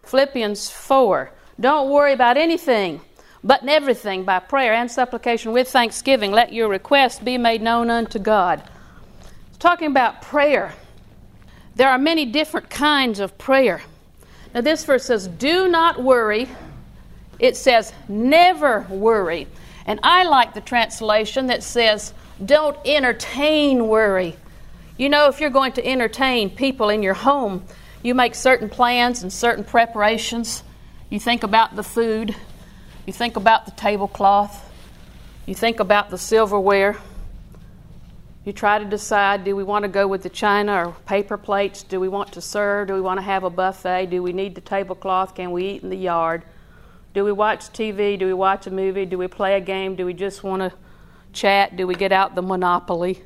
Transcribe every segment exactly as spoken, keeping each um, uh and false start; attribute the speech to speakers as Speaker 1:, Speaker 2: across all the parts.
Speaker 1: Philippians four. Don't worry about anything, but in everything by prayer and supplication with thanksgiving. Let your requests be made known unto God. It's talking about prayer. There are many different kinds of prayer. Now this verse says, do not worry. It says, never worry. And I like the translation that says, don't entertain worry. You know, if you're going to entertain people in your home, you make certain plans and certain preparations. You think about the food. You think about the tablecloth. You think about the silverware. You try to decide, do we want to go with the china or paper plates? Do we want to serve? Do we want to have a buffet? Do we need the tablecloth? Can we eat in the yard? Do we watch T V? Do we watch a movie? Do we play a game? Do we just want to chat? Do we get out the Monopoly?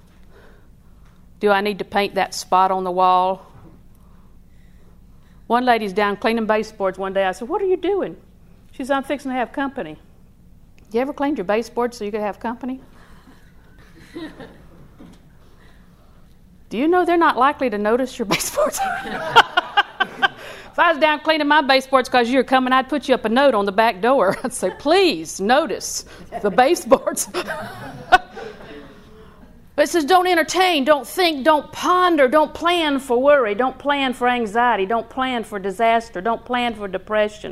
Speaker 1: Do I need to paint that spot on the wall? One lady's down cleaning baseboards one day. I said, what are you doing? She said, I'm fixing to have company. You ever cleaned your baseboards so you could have company? Do you know they're not likely to notice your baseboards? If I was down cleaning my baseboards because you were coming, I'd put you up a note on the back door. I'd say, please notice the baseboards. But it says, don't entertain, don't think, don't ponder, don't plan for worry, don't plan for anxiety, don't plan for disaster, don't plan for depression.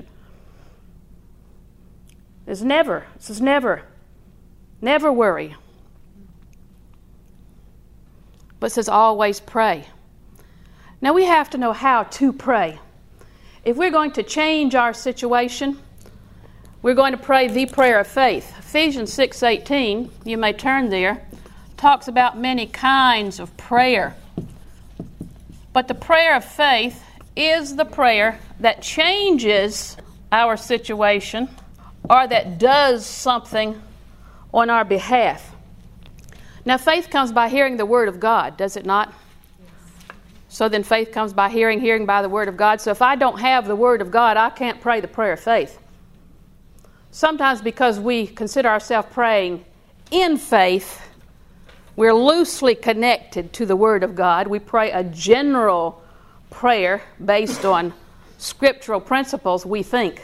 Speaker 1: It's never, it says never, never worry. But it says always pray. Now we have to know how to pray. If we're going to change our situation, we're going to pray the prayer of faith. Ephesians six eighteen, you may turn there, talks about many kinds of prayer. But the prayer of faith is the prayer that changes our situation or that does something on our behalf. Now, faith comes by hearing the Word of God, does it not? So then faith comes by hearing, hearing by the Word of God. So if I don't have the Word of God, I can't pray the prayer of faith. Sometimes because we consider ourselves praying in faith, we're loosely connected to the Word of God. We pray a general prayer based on scriptural principles, we think.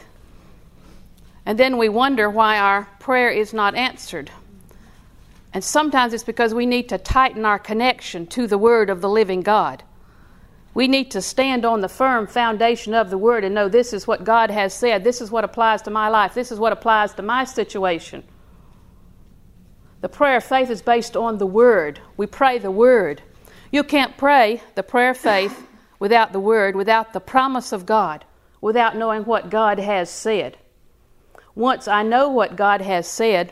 Speaker 1: And then we wonder why our prayer is not answered. And sometimes it's because we need to tighten our connection to the Word of the living God. We need to stand on the firm foundation of the Word and know this is what God has said. This is what applies to my life. This is what applies to my situation. The prayer of faith is based on the Word. We pray the Word. You can't pray the prayer of faith without the Word, without the promise of God, without knowing what God has said. Once I know what God has said,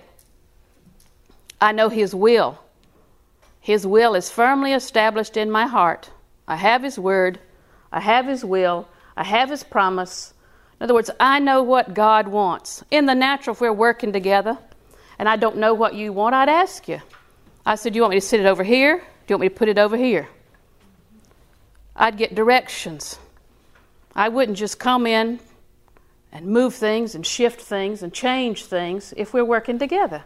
Speaker 1: I know His will. His will is firmly established in my heart. I have His Word. I have His will. I have His promise. In other words, I know what God wants. In the natural, if we're working together and I don't know what you want, I'd ask you. I said, do you want me to sit it over here? Do you want me to put it over here? I'd get directions. I wouldn't just come in and move things and shift things and change things if we're working together.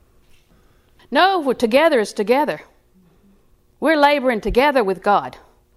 Speaker 1: No, we're together is together. We're laboring together with God.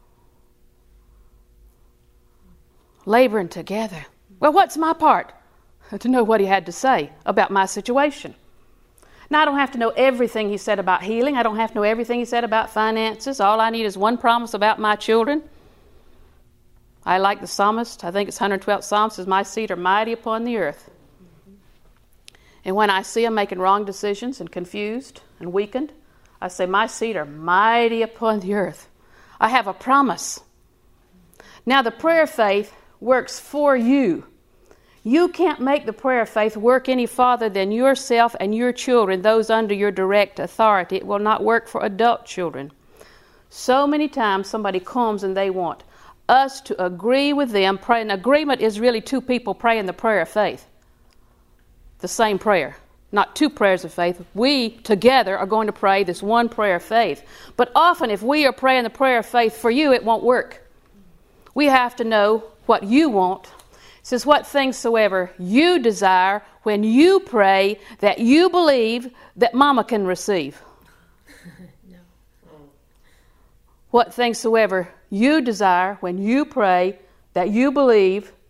Speaker 1: Laboring together. Well, what's my part? To know what He had to say about my situation. Now, I don't have to know everything He said about healing. I don't have to know everything He said about finances. All I need is one promise about my children. I like the psalmist. I think it's one hundred twelfth Psalm says, my seed are mighty upon the earth. And when I see them making wrong decisions and confused and weakened, I say, my seed are mighty upon the earth. I have a promise. Now, the prayer of faith works for you. You can't make the prayer of faith work any farther than yourself and your children, those under your direct authority. It will not work for adult children. So many times somebody comes and they want us to agree with them. Pray. An agreement is really two people praying the prayer of faith. The same prayer. Not two prayers of faith. We together are going to pray this one prayer of faith. But often if we are praying the prayer of faith for you, it won't work. We have to know what you want. It says, what things soever you desire when you pray that you believe that Mama can receive. No. What things soever you desire when you pray that you believe